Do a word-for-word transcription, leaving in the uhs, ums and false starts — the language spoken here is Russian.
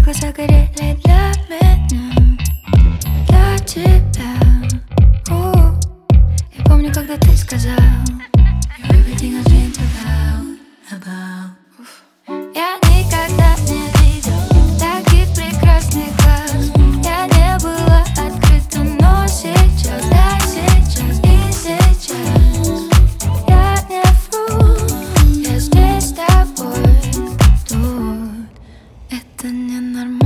глаза горели для меня, для тебя. О, я помню, когда ты сказал You're everything I dreamed about, about. Я никогда не видел таких прекрасных глаз. Я не была открыта, но сейчас, да, сейчас и сейчас я не вру, я здесь с тобой тут. Это ненормально.